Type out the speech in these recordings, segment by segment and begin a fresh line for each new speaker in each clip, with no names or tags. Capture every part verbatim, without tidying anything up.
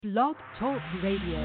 Blog Talk Radio.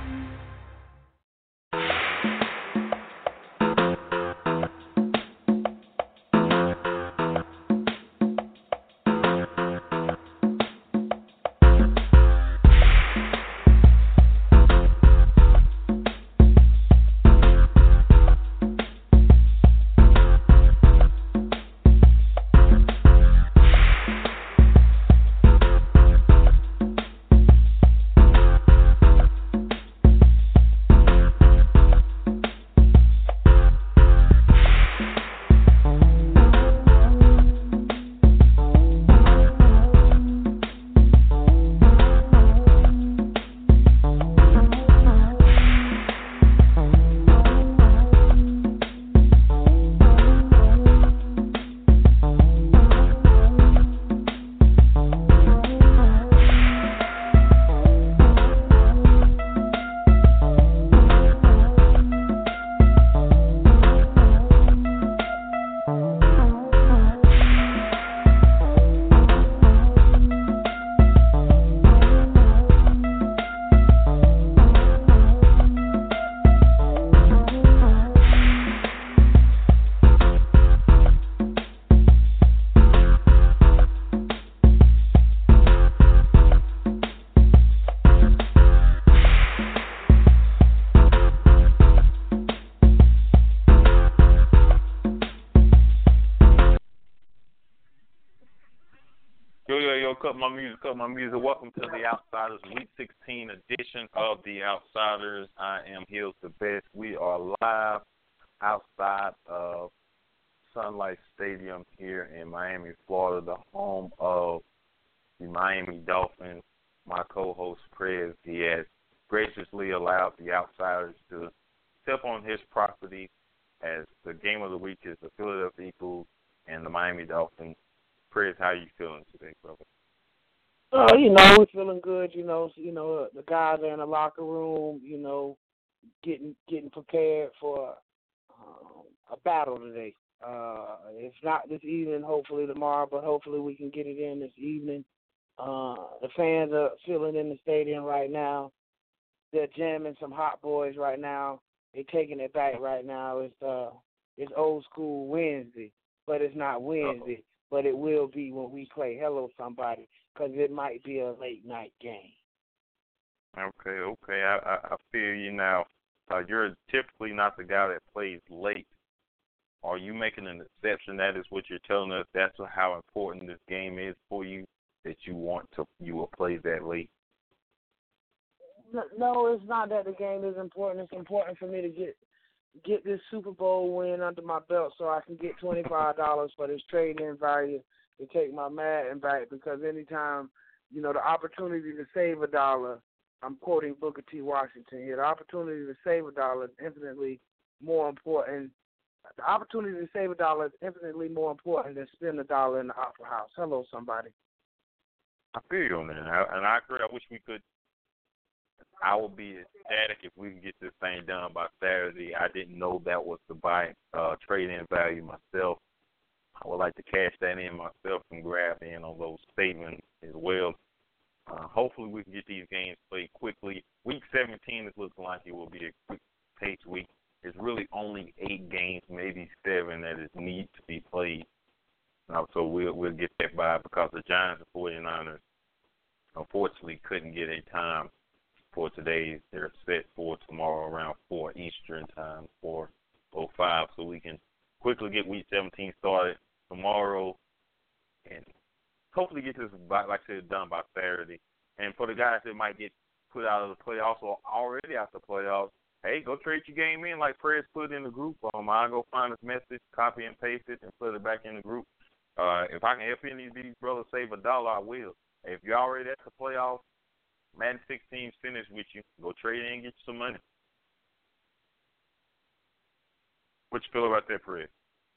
Cut my music, cut my music. Welcome to the Outsiders Week sixteen edition of the Outsiders. I am Hills the Best. We are live outside of Sunlight Stadium here in Miami, Florida, the home of the Miami Dolphins. My co-host, Prez, he has graciously allowed the Outsiders to step on his property as the game of the week is the Philadelphia Eagles and the Miami Dolphins. Prez, how are you feeling today, brother?
Uh, you know, we're feeling good. You know, you know, the guys are in the locker room. You know, getting getting prepared for um, a battle today. Uh, if not this evening, hopefully tomorrow, but hopefully we can get it in this evening. Uh, the fans are feeling in the stadium right now. They're jamming some hot boys right now. They're taking it back right now. It's uh, it's old school Wednesday, but it's not Wednesday. Uh-oh. But it will be when we play Hello Somebody, because it might be a late night game.
Okay, okay, I, I, I feel you now. Uh, you're typically not the guy that plays late. Are you making an exception? That is what you're telling us. That's how important this game is for you. That you want to, you will play that late.
No, it's not that the game is important. It's important for me to get. get this Super Bowl win under my belt so I can get twenty-five dollars for this trade-in value to take my Madden back, because anytime, you know, the opportunity to save a dollar, I'm quoting Booker T. Washington here, the opportunity to save a dollar is infinitely more important. The opportunity to save a dollar is infinitely more important than spend a dollar in the Opera House. Hello, somebody.
I feel you on that, and I agree. I wish we could. I would be ecstatic if we can get this thing done by Saturday. I didn't know that was the buy uh, trade-in value myself. I would like to cash that in myself and grab in on those statements as well. Uh, hopefully we can get these games played quickly. Week seventeen is looking like it will be a quick pace week. There's really only eight games, maybe seven, that is need to be played. Uh, so we'll, we'll get that by, because the Giants and 49ers unfortunately couldn't get a time for today. They're set for tomorrow around four Eastern time, four oh five, so we can quickly get Week seventeen started tomorrow and hopefully get this, like I said, done by Saturday. And for the guys that might get put out of the playoffs or already out of the playoffs, hey, go trade your game in like Prez put in the group. Um, I'll go find this message, copy and paste it, and put it back in the group. Uh, if I can help any of these brothers save a dollar, I will. If you're already at the playoffs, Madden sixteen finished with you. Go trade in and get you some money. What you feel about that, Fred?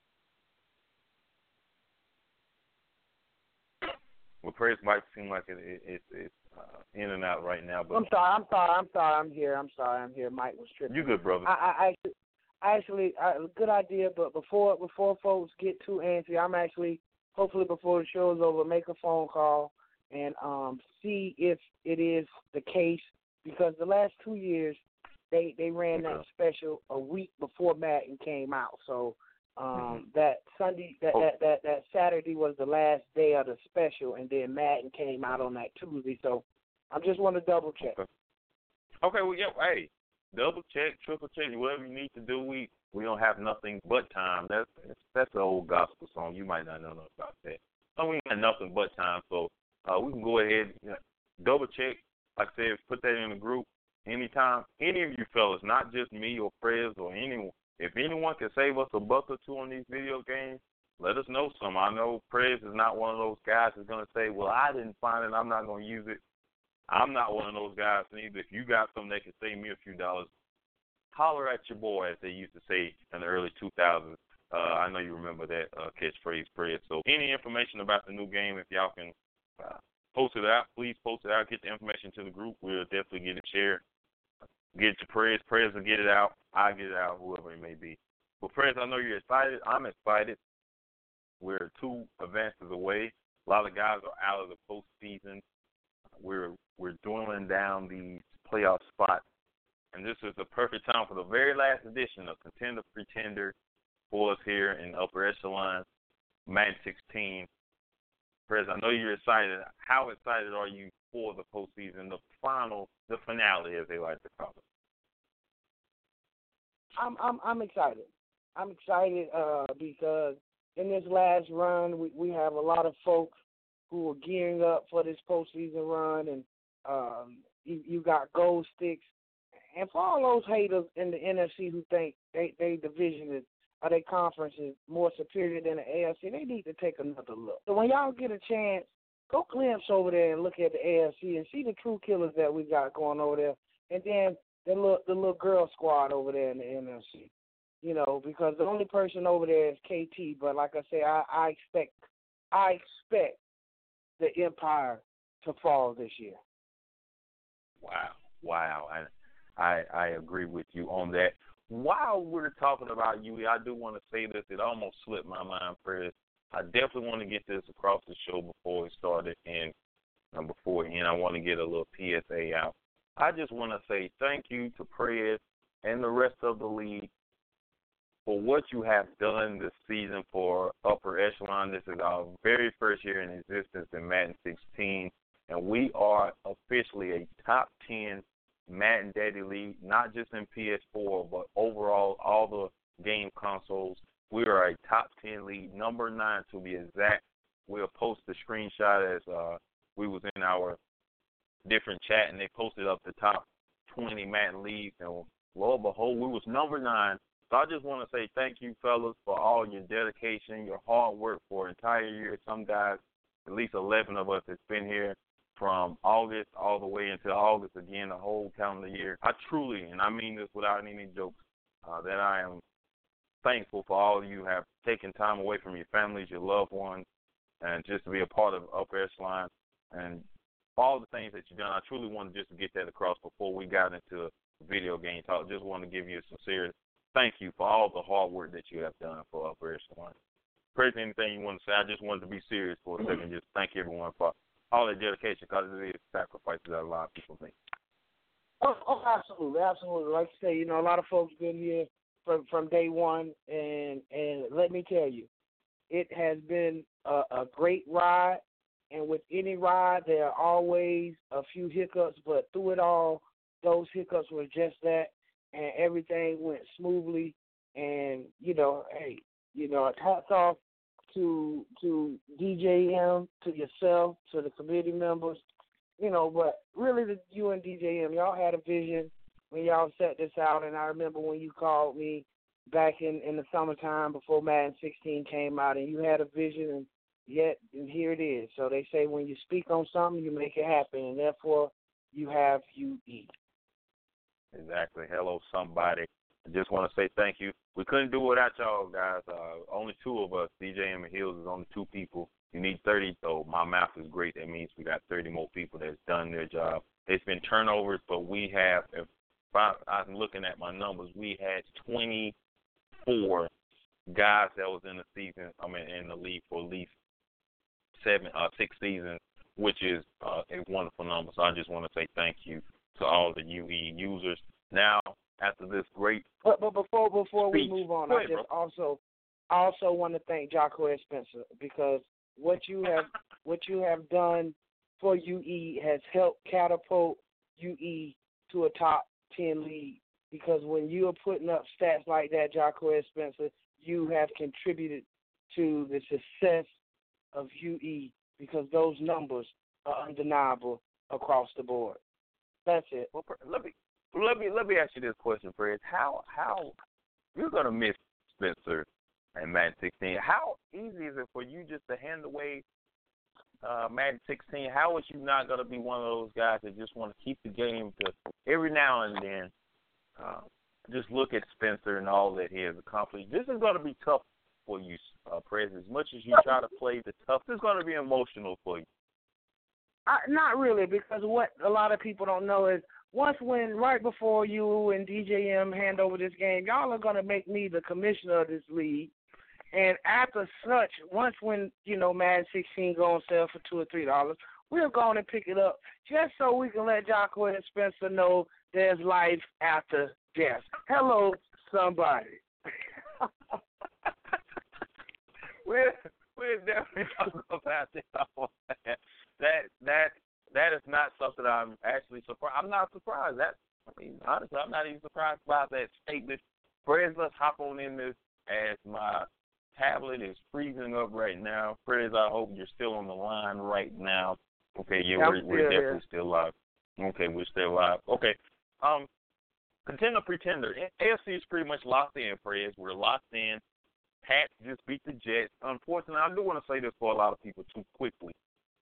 Well, Prez might seem like it, it, it, it's uh, in and out right now. But
I'm sorry, I'm sorry, I'm sorry, I'm here, I'm sorry, I'm here. Mike was tripping.
You good, brother?
I, I, I actually, I, good idea, but before before folks get too antsy, I'm actually, hopefully before the show's over, make a phone call and um, see if it is the case, because the last two years they, they ran that special a week before Madden came out. So um, mm-hmm. that Sunday, that,
oh.
that, that, that Saturday was the last day of the special, and then Madden came out on that Tuesday. So I just want to double check.
Okay. Okay, well, yeah, hey, double check, triple check, whatever you need to do. We we don't have nothing but time. That's that's an old gospel song. You might not know nothing about that. So we ain't got nothing but time. So uh, we can go ahead, you know, double check. Like I said, put that in the group anytime. Any of you fellas, not just me or Prez or anyone. If anyone can save us a buck or two on these video games, let us know some. I know Prez is not one of those guys that's going to say, well, I didn't find it, I'm not going to use it. I'm not one of those guys either. If you got something that can save me a few dollars, holler at your boy, as they used to say in the early two thousands. Uh, I know you remember that uh, catchphrase, Prez. So any information about the new game, if y'all can uh, post it out, please post it out. Get the information to the group. We'll definitely get it shared. Get it to Prez. Prez will get it out. I'll get it out, whoever it may be. But Prez, I know you're excited. I'm excited. We're two advances away. A lot of guys are out of the postseason. We're we're dwindling down these playoff spots. And this is the perfect time for the very last edition of Contender Pretender for us here in the upper echelon, Madden sixteen. Prez, I know you're excited. How excited are you for the postseason, the final, the finale, as they like to call it?
I'm I'm I'm excited. I'm excited uh, because in this last run, we, we have a lot of folks who are gearing up for this postseason run, and um, you, you got gold sticks. And for all those haters in the N F C who think they, they division is, or their conference is more superior than the A F C, they need to take another look. So when y'all get a chance, go glimpse over there and look at the A F C and see the true killers that we got going over there. And then the little, the little girl squad over there in the N F C. You know, because the only person over there is K T. But like I say, I, I expect, I expect the Empire to fall this year.
Wow, wow. I, I I agree with you on that. While we're talking about you, I do want to say this. It almost slipped my mind, Prez. I definitely want to get this across the show before it started, and uh, before and I want to get a little P S A out. I just want to say thank you to Prez and the rest of the league for what you have done this season for Upper Echelon. This is our very first year in existence in Madden sixteen, and we are officially a top ten Madden Daddy League, not just in P S four, but overall all the game consoles. We are a top ten league, number nine to be exact. We'll post the screenshot as uh, we was in our different chat, and they posted up the top twenty Madden leagues, and lo and behold, we was number nine. So I just want to say thank you, fellas, for all your dedication, your hard work for an entire year. Some guys, at least eleven of us, has been here from August all the way until August again, the whole calendar year. I truly, and I mean this without any jokes, uh, that I am thankful for all of you have taken time away from your families, your loved ones, and just to be a part of Upper Echelon and all the things that you've done. I truly wanted just to get that across before we got into video game talk. Just want to give you a sincere thank you for all the hard work that you have done for Upper Echelon. Crazy anything you want to say, I just wanted to be serious for a second. Just thank everyone for all their dedication, because it is sacrifices that a lot of people make.
Oh, oh, absolutely, absolutely. Like you say, you know, a lot of folks been here from, from day one, and and let me tell you, it has been a, a great ride. And with any ride, there are always a few hiccups, but through it all, those hiccups were just that, and everything went smoothly. And you know, hey, you know, hats off to to D J M, to yourself, to the committee members, you know, but really to you and D J M, y'all had a vision when y'all set this out, and I remember when you called me back in, in the summertime before Madden sixteen came out, and you had a vision, and yet, and here it is. So they say when you speak on something, you make it happen, and therefore you have you eat.
Exactly. Hello, somebody. I just want to say thank you. We couldn't do it without y'all, guys. Uh, only two of us, D J M and Hills, is only two people. You need thirty, so my math is great. That means we got thirty more people that's done their job. It's been turnovers, but we have, if I, I'm looking at my numbers, we had twenty-four guys that was in the season, I mean, in the league for at least seven, uh, six seasons. which is uh, a wonderful number. So I just want to say thank you to all the U E users. Now, after this great
But, but before before
speech,
we move on,
go
I
ahead,
just
bro.
also also want to thank Jacquez Spencer, because what you have what you have done for U E has helped catapult U E to a top ten league. Because when you are putting up stats like that, Jacquez Spencer, you have contributed to the success of U E, because those numbers are undeniable across the board. That's it.
Well, let me let me let me ask you this question, Fred. How how you're gonna miss Spencer and Madden sixteen? How easy is it for you just to hand away uh, Madden sixteen? How is you not gonna be one of those guys that just want to keep the game to every now and then uh, just look at Spencer and all that he has accomplished? This is gonna be tough for you, uh, Prez. As much as you try to play the tough, it's gonna be emotional for you.
I, not really, because what a lot of people don't know is once when right before you and D J M hand over this game, y'all are going to make me the commissioner of this league. And after such, once when, you know, Madden sixteen go on sale for two or three dollars, we're going to pick it up just so we can let Jacquez and Spencer know there's life after death. Hello, somebody.
we're, we're definitely talking about that. That that that is not something I'm actually surprised. I'm not surprised. That I mean, honestly, I'm not even surprised by that statement. Prez, let's hop on in this as my tablet is freezing up right now. Prez, I hope you're still on the line right now. Okay, yeah, we're, we're definitely here. Still live. Okay, we're still live. Okay, um, contender pretender. A F C is pretty much locked in. Prez, we're locked in. Pats just beat the Jets. Unfortunately, I do want to say this for a lot of people too quickly.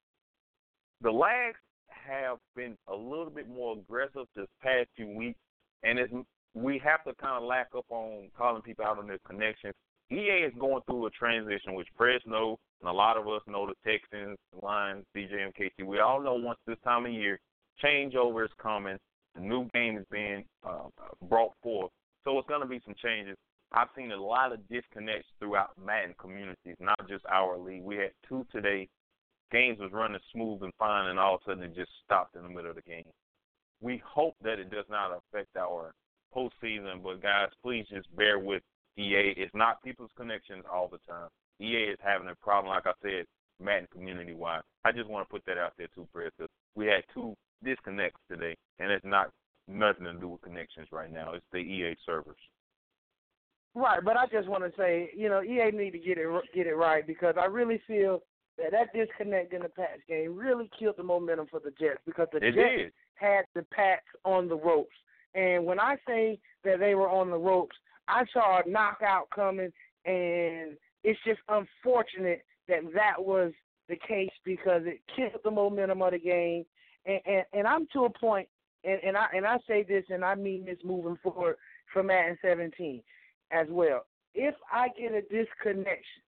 The Lags have been a little bit more aggressive this past few weeks, and it's, we have to kind of lack up on calling people out on their connections. E A is going through a transition, which Prez knows, and a lot of us know, the Texans, the Lions, C J M K C. We all know once this time of year, changeover is coming. The new game is being uh, brought forth. So it's going to be some changes. I've seen a lot of disconnects throughout Madden communities, not just our league. We had two today. Games was running smooth and fine, and all of a sudden it just stopped in the middle of the game. We hope that it does not affect our postseason, but guys, please just bear with E A. It's not people's connections all the time. E A is having a problem, like I said, Madden community-wide. I just want to put that out there too, Fred, because we had two disconnects today, and it's not nothing to do with connections right now. It's the E A servers.
Right, but I just want to say, you know, E A need to get it get it right, because I really feel that that disconnect in the Pats game really killed the momentum for the Jets, because the
it
Jets
did.
had the Pats on the ropes. And when I say that they were on the ropes, I saw a knockout coming, and it's just unfortunate that that was the case, because it killed the momentum of the game. And, and, and I'm to a point, and, and, I, and I say this, and I mean this moving forward for Madden seventeen as well. If I get a disconnection,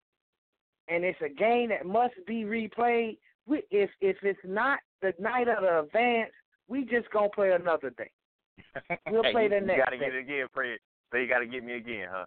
and it's a game that must be replayed, we, if if it's not the night of the advance, we just going to play another day. We'll play the
you
next
You got to
day.
get it again, Fred. So you got to get me again, huh?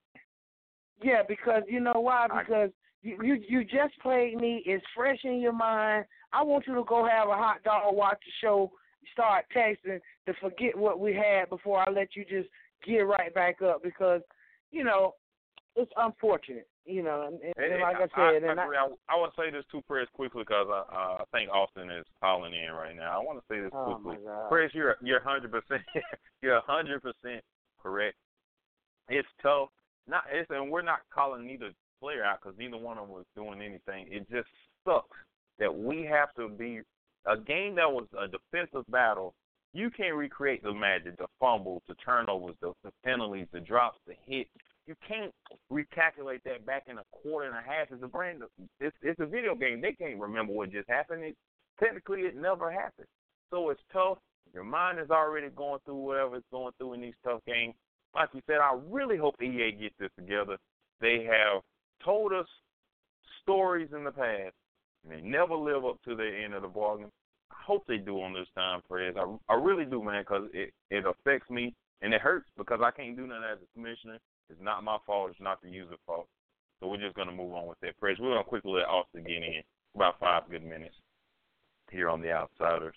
Yeah, because you know why?
I,
Because you, you you just played me. It's fresh in your mind. I want you to go have a hot dog, watch the show, start texting to forget what we had before I let you just get right back up, because, you know, it's unfortunate. You know, and, and like I said,
I,
and
I, I, I want to say this too, Prez, quickly, because I, uh, I think Austin is calling in right now. I want to say this
oh
quickly.
my God.
Prez, you're you're hundred percent you're hundred percent correct. It's tough. Not it's, and we're not calling neither player out, because neither one of them was doing anything. It just sucks that we have to be a game that was a defensive battle. You can't recreate the magic, the fumbles, the turnovers, the, the penalties, the drops, the hits. You can't recalculate that back in a quarter and a half. It's a brand. It's, it's a video game. They can't remember what just happened. It, technically, it never happened. So it's tough. Your mind is already going through whatever it's going through in these tough games. Like we said, I really hope E A gets this together. They have told us stories in the past, and they never live up to their end of the bargain. I hope they do on this time, Fred. I, I really do, man, because it, it affects me, and it hurts, because I can't do nothing as a commissioner. It's not my fault. It's not the user's fault. So we're just going to move on with that. Prez, we're going to quickly let Austin get in about five good minutes. here on the Outsiders.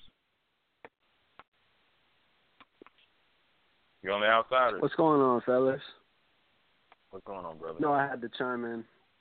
You on the Outsiders?
What's going on, fellas?
What's going on, brother?
No, I had to chime in.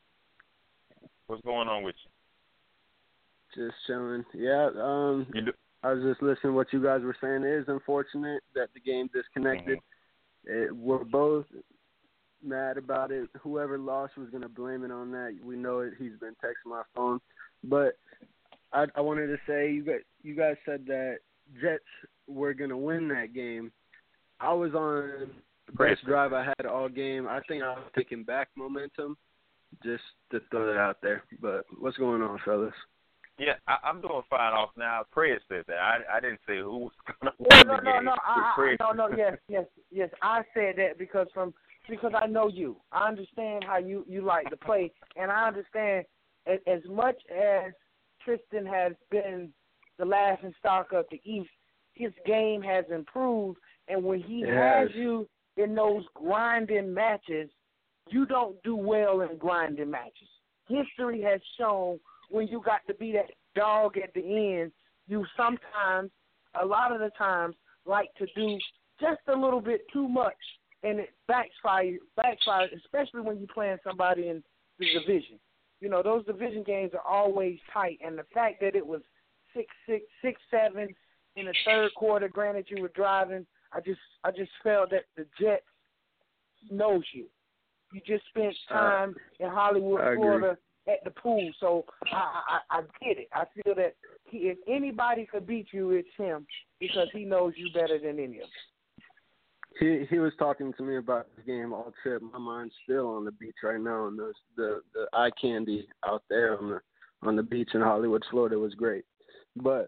What's going on with
you? Just chilling. Yeah, um,
you do-
I was just listening to what you guys were saying. It is unfortunate that the game disconnected. Mm-hmm. It, we're both mad about it. Whoever lost was going to blame it on that. We know it. He's been texting my phone. But I, I wanted to say, you guys, you guys said that Jets were going to win that game. I was on the best drive I had all game. I think I was taking back momentum, just to throw it out there. But what's going on, fellas?
Yeah, I, I'm doing fine off now. Prez said that. I, I didn't say who was going to
no,
win
no,
the
no,
game.
no, I,
Prez.
I, no, no, yes, yes, yes. I said that because from because I know you. I understand how you, you like to play, and I understand as, as much as Tristan has been the laughing stock of the East, his game has improved. And when he
yes.
has you in those grinding matches, you don't do well in grinding matches. History has shown when you got to be that dog at the end, you sometimes, a lot of the times, like to do just a little bit too much, and it backfires, backfires, especially when you're playing somebody in the division. You know, those division games are always tight, and the fact that it was six, six, six, seven in the third quarter, granted you were driving, I just I just felt that the Jets knows you. You just spent time uh, in Hollywood, Florida at the pool, so I, I I get it. I feel that he, if anybody could beat you, it's him because he knows you better than any of them.
He he was talking to me about the game all trip. My mind's still on the beach right now, and the the, the eye candy out there on the on the beach in Hollywood, Florida was great. But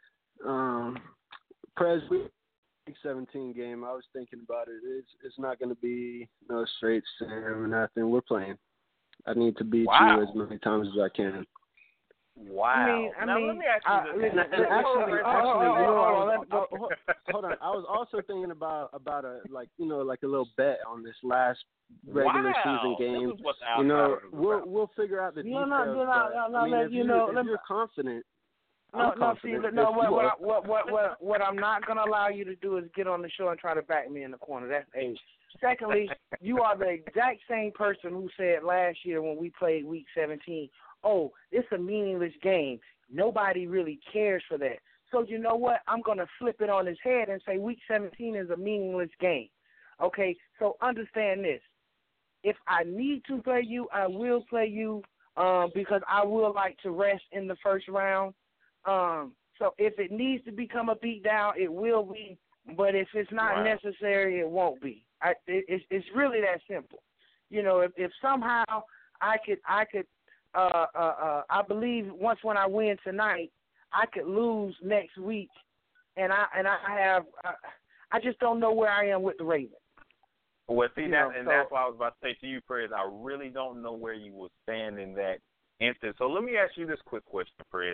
um, Prez, we seventeen game. I was thinking about it. It's it's not going to be no straight Sam or nothing. We're playing. I need to beat
wow.
you as many times as I can.
Wow.
I mean, I
now,
mean,
let me ask you
uh,
this.
And, and actually, actually,
oh,
you know, I
oh,
was,
oh,
oh, hold, hold on. I was also thinking about about a like you know like a little bet on this last regular
wow.
season game.
This is what the
you know, we'll
about.
we'll figure out the
no,
details.
no, no,
but,
no, no,
I mean,
let
if
you
you
know,
if
let,
you're confident.
No,
I'm
no. See,
confident
no.
if
What,
you
what,
are.
what, what, what, what I'm not gonna allow you to do is get on the show and try to back me in the corner. That's A. Secondly, you are the exact same person who said last year when we played Week seventeen, "Oh, it's a meaningless game. Nobody really cares for that." So you know what? I'm gonna flip it on his head and say Week seventeen is a meaningless game. Okay, so understand this. If I need to play you, I will play you. Um, because I will like to rest in the first round. Um, so if it needs to become a beatdown, it will be. But if it's not
wow.
necessary, it won't be. I, it, it's, it's really that simple. You know, if, if somehow I could, I could, uh, uh, uh, I believe once when I win tonight, I could lose next week, and I and I have, uh, I just don't know where I am with the Ravens.
Well, see,
You
that,
know,
and
so,
that's why I was about to say to you, Prez, I really don't know where you will stand in that instance. So let me ask you this quick question, Prez.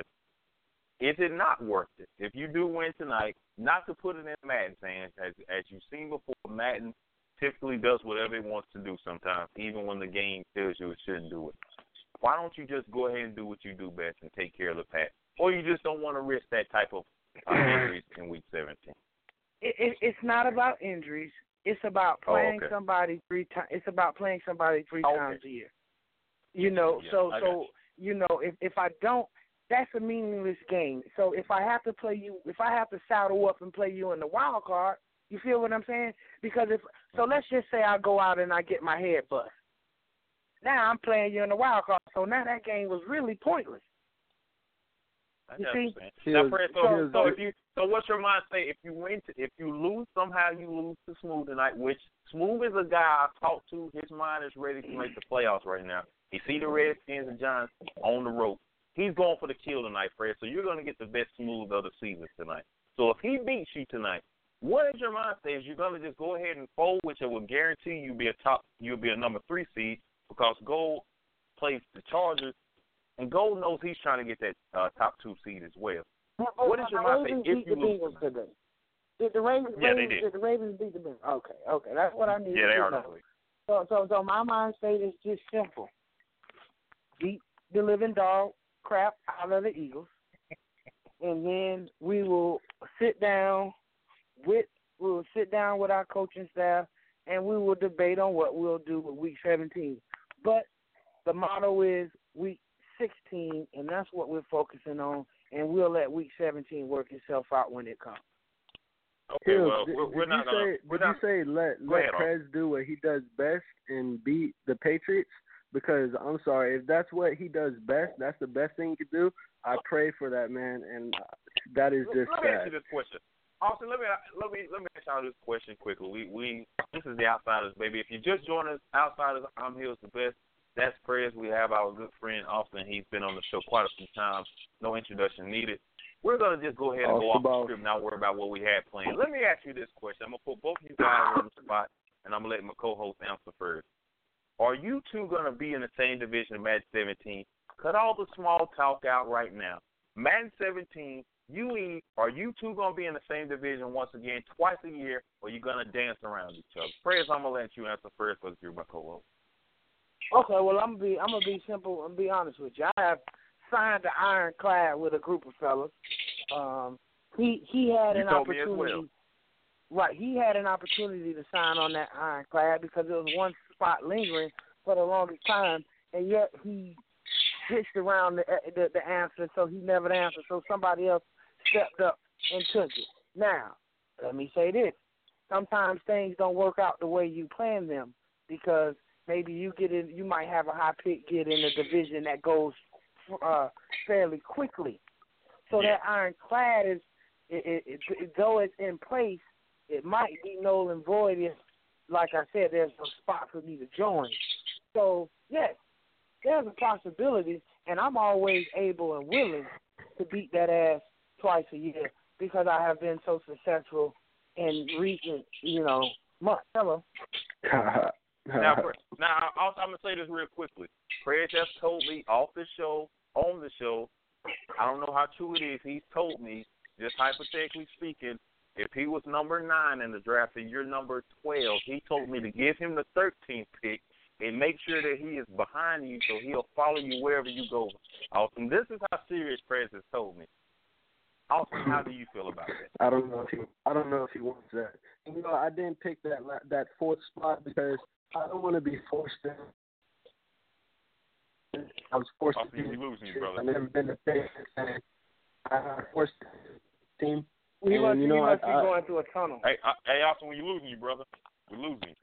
Is it not worth it? If you do win tonight, not to put it in Madden's hands, as, as you've seen before, Madden typically does whatever it wants to do sometimes, even when the game tells you it shouldn't do it. Why don't you just go ahead and do what you do best and take care of the pass? Or you just don't want to risk that type of uh, injuries in Week seventeen?
It, it, it's not about injuries. It's about playing
oh, okay.
somebody three times. It's about playing somebody three
okay.
times a year. You know,
yeah,
so
I
so you know, if if I don't, that's a meaningless game. So if I have to play you, if I have to saddle up and play you in the wild card, you feel what I'm saying? Because if so, let's just say I go out and I get my head bust. Now I'm playing you in the wild card, so now that game was really pointless.
I
You
understand.
see?
Now, Fred, so,
Here's-
so if you, so what's your mind say? If you win, to, if you lose somehow, you lose to Smooth tonight. Which Smooth is a guy I talked to. His mind is ready to make the playoffs right now. He see the Redskins and Giants on the rope. He's going for the kill tonight, Fred. So you're going to get the best Smooth of the season tonight. So if he beats you tonight, what is your mind say? Is you're going to just go ahead and fold, which I will guarantee you'll be a top, you'll be a number three seed because Gold plays the Chargers. And Gold knows he's trying to get that uh, top two seed as well. What is your mind say if you lose tonight?
Today. Did the Ravens?
Yeah,
Ravens
they did.
Did the Ravens beat the Bengals? Okay, okay, that's what I need.
Yeah, they
to
are.
know. So, so, so my mind state is just simple: beat the living dog crap out of the Eagles. and then we will sit down with we will sit down with our coaching staff, and we will debate on what we'll do with Week seventeen. But the motto is Week sixteen, and that's what we're focusing on, and we'll let Week seventeen work itself out when it comes.
Okay,
Hills,
well,
did,
we're, we're
did
not
you
gonna.
say,
We're
did
not,
you say let
Go
let
ahead,
Prez do what he does best and beat the Patriots? Because I'm sorry, if that's what he does best, that's the best thing he could do. I pray for that man, and that is just
let me ask
sad.
you this question. Austin, let me let me let me ask y'all this question quickly. We we this is the Outsiders, baby. If you just joined us, Outsiders, I'm Hills the Best. That's Prez. We have our good friend Austin. He's been on the show quite a few times. No introduction needed. We're gonna just go ahead and go off the script, not worry about what we had planned. Let me ask you this question. I'm gonna put both of you guys on the spot, and I'm gonna let my co-host answer first. Are you two gonna be in the same division of Madden seventeen? Cut all the small talk out right now. Madden seventeen. You eat, are you two going to be in the same division once again, twice a year, or you going to dance around each other? Prez, I'm going to let you answer first because you're my co-host.
Okay, well, I'm going to be I'm gonna be simple and be honest with you. I have signed the ironclad with a group of fellas. Um, he he had
you
an
told
opportunity.
Me as well.
Right, he had an opportunity to sign on that ironclad because there was one spot lingering for the longest time, and yet he switched around the, the, the answer, so he never answered. So somebody else stepped up and took it. Now, let me say this. Sometimes things don't work out the way you plan them because maybe you get in, you might have a high pick get in a division that goes uh, fairly quickly. So
yeah.
that ironclad is, it, it, it, though it's in place, it might be null and void if, like I said, there's no spot for me to join. So, yes, there's a possibility, and I'm always able and willing to beat that ass twice a year because I have been so successful in recent, you know, months. Hello.
now, now, also, I'm going to say this real quickly. Prez just told me off the show, on the show, I don't know how true it is, he's told me, just hypothetically speaking, if he was number nine in the draft and you're number twelve, he told me to give him the thirteenth pick and make sure that he is behind you so he'll follow you wherever you go. Austin, this is how serious Prez has told me. Austin, how do you feel about that?
I don't know if he, I don't know if he wants that. You know, I didn't pick that that fourth spot because I don't want to be forced in. I was forced
Austin,
to.
You're losing you, brother.
I've never been a fan. I was forced to team.
We must,
you know,
we must
I,
be
I,
going through a tunnel.
Hey, uh, hey, Austin, when you're losing you, brother. We're losing.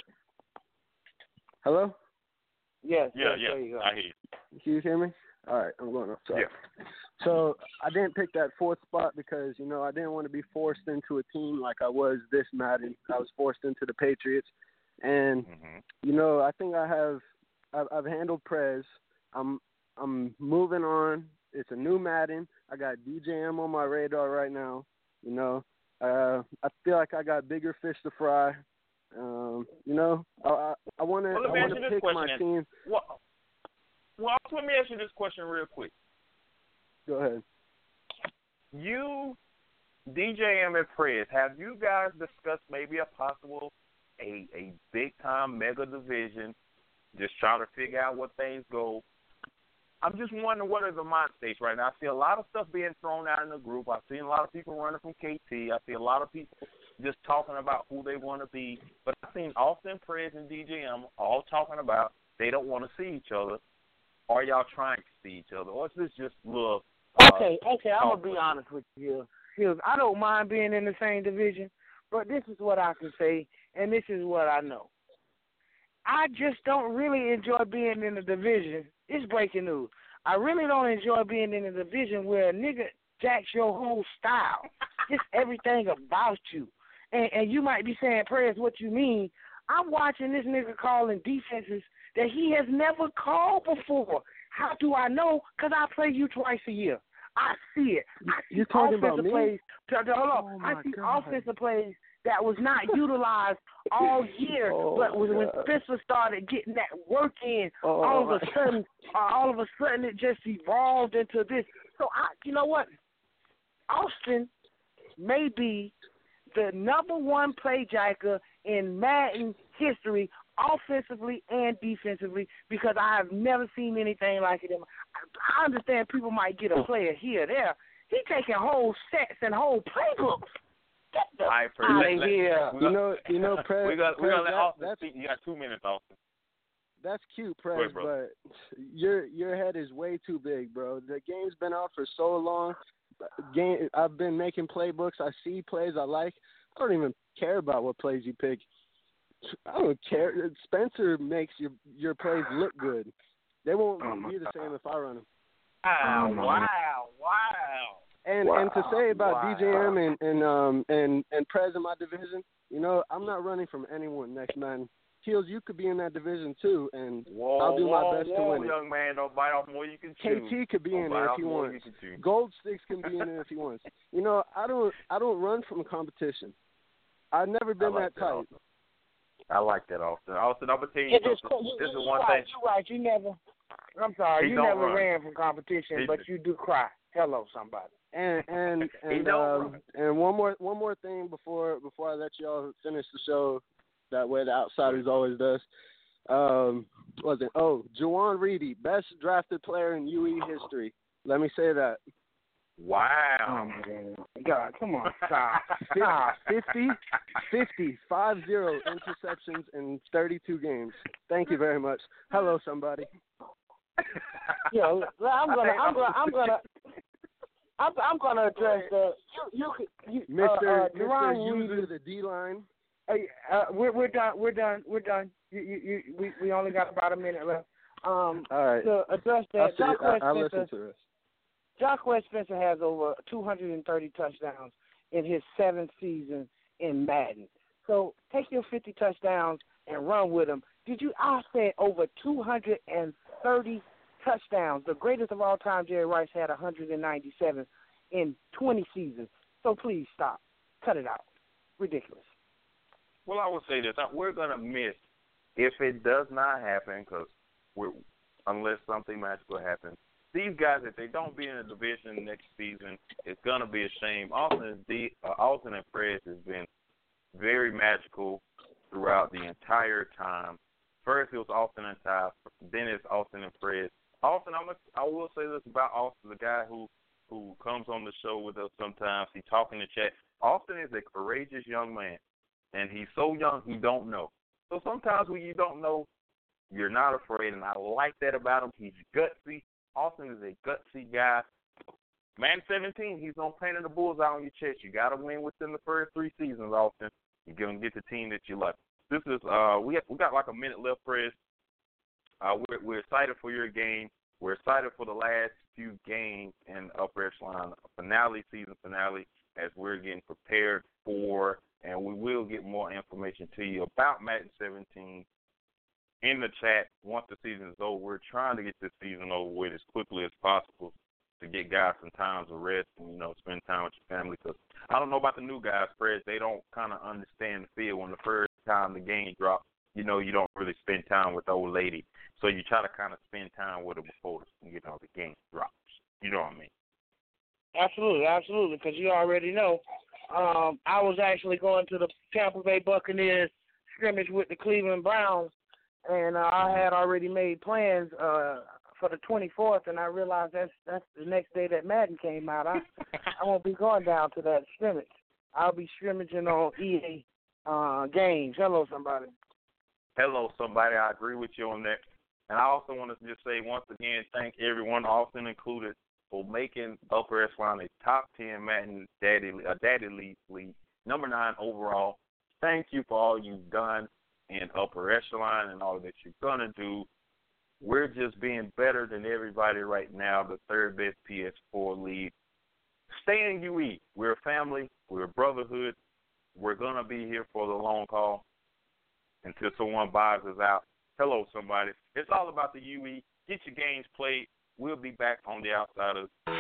Hello?
Yes.
Yeah,
yes,
yeah.
There you go.
I hear you.
Can you hear me? All right, I'm going up. Sorry.
Yeah.
So I didn't pick that fourth spot because, you know, I didn't want to be forced into a team like I was this Madden. I was forced into the Patriots. And,
mm-hmm.
you know, I think I have I've, I've handled Prez. I'm I'm moving on. It's a new Madden. I got D J M on my radar right now. You know, uh, I feel like I got bigger fish to fry. Um, you know, I I want to
well,
I want to pick my
then.
team.
Well, well, let me ask you this question real quick.
Go ahead.
You, D J M and Prez, have you guys discussed maybe a possible a a big time mega division? Just trying to figure out what things go. I'm just wondering what are the mind states right now. I see a lot of stuff being thrown out in the group. I've seen a lot of people running from K T. I see a lot of people just talking about who they want to be. But I've seen Austin, Prez, and D J M all talking about they don't want to see each other. Are y'all trying to see each other? Or is this just love? Uh,
okay, okay, I'm going to be honest with you here. I don't mind being in the same division, but this is what I can say, and this is what I know. I just don't really enjoy being in a division. It's breaking news. I really don't enjoy being in a division where a nigga jacks your whole style, just everything about you. And, and you might be saying, Prez, what you mean? I'm watching this nigga calling defenses that he has never called before. How do I know? Because I play you twice a year. I see it. I see
You're talking
offensive
about me?
plays. Hold on.
Oh
I see
God.
offensive plays that was not utilized all year,
oh
but when, when
God.
Spencer started getting that work in,
oh,
all of a sudden, uh, all of a sudden, it just evolved into this. So I, you know what? Austin may be the number one play jacker in Madden history, offensively and defensively, because I have never seen anything like it. I understand people might get a player here or there. He taking whole sets and whole playbooks. Get the
All right, Prez,
out
let-
of
let-
here.
we
You
got-
know, you know, Prez,
we got we
Prez,
got to let
that-
Austin
that's
speak. You got two minutes, Austin.
that's cute,
Go
Prez,
ahead, brother.
but your your head is way too big, bro. The game's been out for so long. Game, I've been making playbooks. I see plays I like. I don't even care about what plays you pick. I don't care. Spencer makes your your plays look good. They won't
Oh my
be the same if I run them.
Wow,
Oh, my
wow, wow.
And
Wow,
and to say about
wow.
D J M and and um and and Prez in my division, you know, I'm not running from anyone next man. Heels, you could be in that division too, and
Whoa,
I'll do my
whoa,
best to
whoa,
win it.
young man, don't bite off more you can chew.
K T could be
Don't
in
bite
there if
off
he
more
wants.
you can chew.
Gold Sticks can be in there if he wants. You know, I don't I don't run from competition. I've never been
I like
that
that,
tight.
Austin. I like that, Austin. Austin, I'm gonna tell you
It just,
something.
you,
This is
you
one
right,
thing.
You right. You never. I'm sorry.
He
you
don't
never
run.
ran from competition,
He
but
do.
you do cry. Hello, somebody.
And and
He
and
don't
um,
run.
and one more one more thing before before I let y'all finish the show. That way the Outsiders always does. Um, what was it? Oh, Juwan Reedy, best drafted player in U E history. Let me say that.
Wow.
God, come on, stop, stop.
fifty, fifty, five zero interceptions in thirty-two games. Thank you very much. Hello, somebody.
You know, I'm gonna, I'm gonna, I'm gonna, I'm, I'm gonna address that. You, you, you
Mister
uh, uh,
Mister
Jerron
User,
Reed,
the D line.
Hey, uh, we're we're done. We're done. We're done. You, you, you, we we only got about a minute left. Um,
All right.
to address
I'll,
that,
see,
Jacquez
I, I'll
Spencer,
listen to this.
Jacquez Spencer has over two hundred thirty touchdowns in his seventh season in Madden. So take your fifty touchdowns and run with them. Did you? I said over two hundred thirty touchdowns. The greatest of all time, Jerry Rice, had one hundred ninety-seven in twenty seasons. So please stop. Cut it out. Ridiculous.
Well, I will say this: we're gonna miss if it does not happen, because we're unless something magical happens. These guys, if they don't be in the division next season, it's gonna be a shame. Austin, D, uh, Austin and Prez has been very magical throughout the entire time. First, it was Austin and Ty, then it's Austin and Prez. Austin, I'm a, I will say this about Austin, the guy who who comes on the show with us sometimes. He talk in the chat. Austin is a courageous young man. And he's so young, he don't know. So sometimes when you don't know, you're not afraid, and I like that about him. He's gutsy. Austin is a gutsy guy. Man seventeen, he's going to paint the bullseye on your chest. You got to win within the first three seasons, Austin. You're going to get the team that you like. This is uh, we have, we got like a minute left, Prez. Uh, we're, we're excited for your game. We're excited for the last few games in upper echelon finale, season finale, as we're getting prepared for. And we will get more information to you about Madden seventeen in the chat once the season is over. We're trying to get this season over with as quickly as possible to get guys some time to rest and, you know, spend time with your family. Because I don't know about the new guys, Fred. They don't kind of understand the field. When the first time the game drops, you know, you don't really spend time with the old lady. So you try to kind of spend time with her before, you know, the game drops. You know what I mean?
Absolutely, absolutely, because you already know. Um, I was actually going to the Tampa Bay Buccaneers scrimmage with the Cleveland Browns, and uh, I had already made plans uh, for the twenty-fourth, and I realized that's that's the next day that Madden came out. I I won't be going down to that scrimmage. I'll be scrimmaging on E A uh, games. Hello, somebody.
Hello, somebody. I agree with you on that. And I also want to just say once again, thank everyone, Austin included, for making Upper Echelon a top ten Madden Daddy, uh, Daddy League league, number nine overall. Thank you for all you've done in Upper Echelon and all that you're going to do. We're just being better than everybody right now, the third best P S four league. Stay in U E. We're a family. We're a brotherhood. We're going to be here for the long haul until someone buys us out. Hello, somebody. It's all about the U E. Get your games played. We'll be back on the Outsiders